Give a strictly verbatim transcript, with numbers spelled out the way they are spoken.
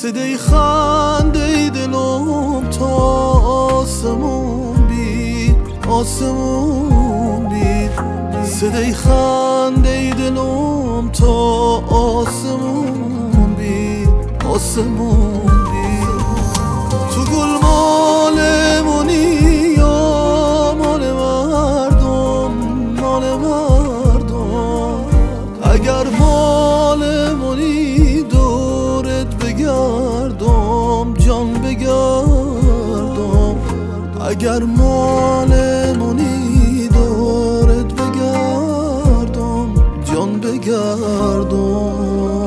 صدای خنده دلم تا آسمون بید، آسمون بید. صدای خنده دلم تا آسمون بید، آسمون بید. تو گل مال منی یا مال مردم، مال مردم. اگر مال منی دورت بگردم، جان بگردم. اگر مال منی دورت بگردم، جان بگردم.